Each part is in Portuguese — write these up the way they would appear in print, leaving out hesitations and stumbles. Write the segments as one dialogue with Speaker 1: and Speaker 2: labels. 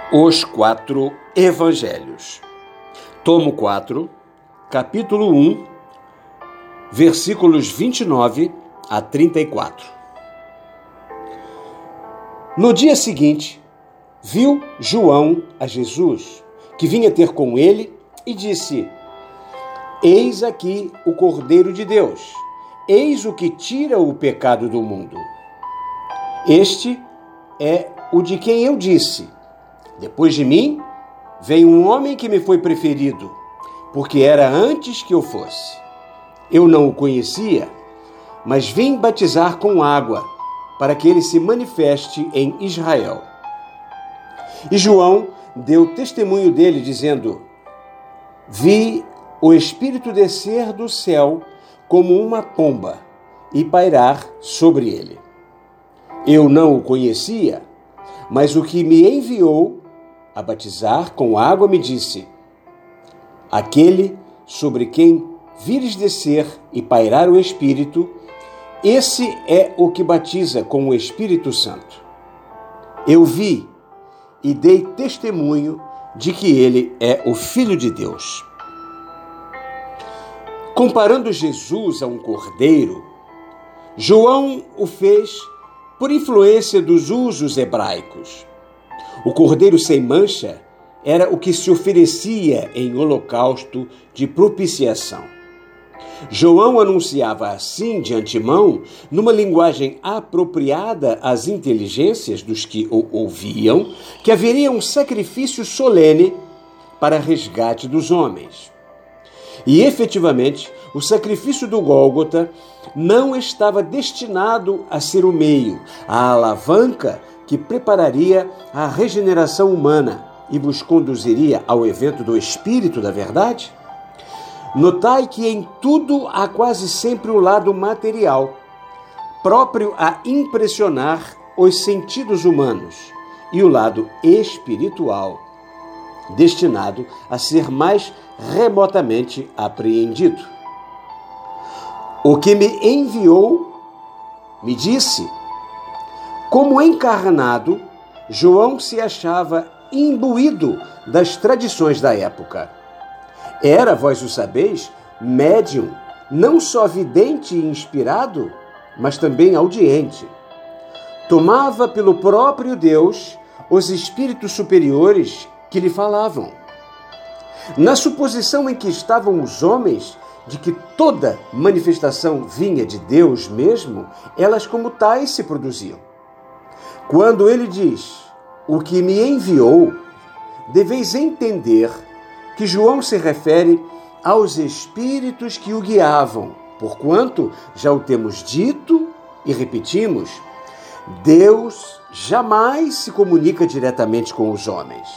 Speaker 1: Os 4 Evangelhos. Tomo 4, capítulo 1, versículos 29 a 34. No dia seguinte, viu João a Jesus, que vinha ter com ele, e disse: Eis aqui o Cordeiro de Deus, eis o que tira o pecado do mundo. Este é o de quem eu disse: depois de mim, vem um homem que me foi preferido, porque era antes que eu fosse. Eu não o conhecia, mas vim batizar com água, para que ele se manifeste em Israel. E João deu testemunho dele, dizendo: Vi o Espírito descer do céu como uma pomba e pairar sobre ele. Eu não o conhecia, mas o que me enviou a batizar com água me disse: Aquele sobre quem vires descer e pairar o Espírito, esse é o que batiza com o Espírito Santo. Eu vi e dei testemunho de que ele é o Filho de Deus. Comparando Jesus a um cordeiro, João o fez por influência dos usos hebraicos. O cordeiro sem mancha era o que se oferecia em holocausto de propiciação. João anunciava assim de antemão, numa linguagem apropriada às inteligências dos que o ouviam, que haveria um sacrifício solene para resgate dos homens. E, efetivamente, o sacrifício do Gólgota não estava destinado a ser o meio, a alavanca que prepararia a regeneração humana e vos conduziria ao evento do Espírito da Verdade? Notai que em tudo há quase sempre o lado material, próprio a impressionar os sentidos humanos, e o lado espiritual, destinado a ser mais remotamente apreendido. O que me enviou me disse: como encarnado, João se achava imbuído das tradições da época. Era, vós o sabeis, médium, não só vidente e inspirado, mas também audiente. Tomava pelo próprio Deus os espíritos superiores que lhe falavam. Na suposição em que estavam os homens de que toda manifestação vinha de Deus mesmo, elas como tais se produziam. Quando ele diz: o que me enviou, deveis entender que João se refere aos espíritos que o guiavam, porquanto, já o temos dito e repetimos, Deus jamais se comunica diretamente com os homens.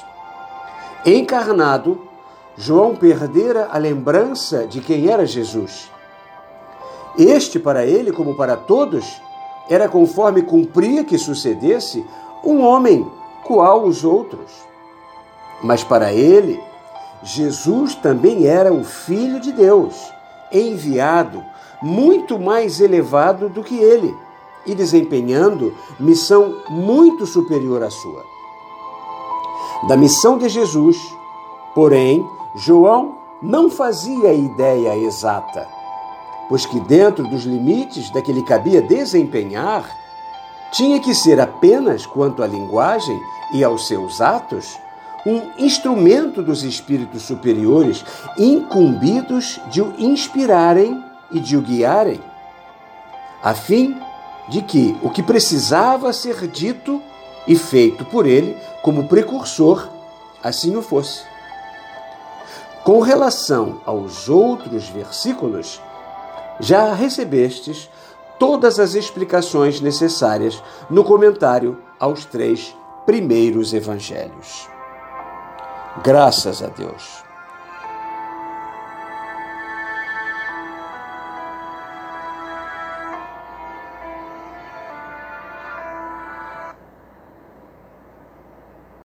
Speaker 1: Encarnado, João perdera a lembrança de quem era Jesus. Este, para ele, como para todos, era conforme cumpria que sucedesse um homem qual os outros. Mas para ele, Jesus também era o Filho de Deus, enviado, muito mais elevado do que ele, e desempenhando missão muito superior à sua. Da missão de Jesus, porém, João não fazia ideia exata, pois que dentro dos limites da que lhe cabia desempenhar, tinha que ser apenas quanto à linguagem e aos seus atos, um instrumento dos espíritos superiores incumbidos de o inspirarem e de o guiarem, a fim de que o que precisava ser dito e feito por ele como precursor, assim o fosse. Com relação aos outros versículos, já recebestes todas as explicações necessárias no comentário aos 3 primeiros evangelhos. Graças a Deus.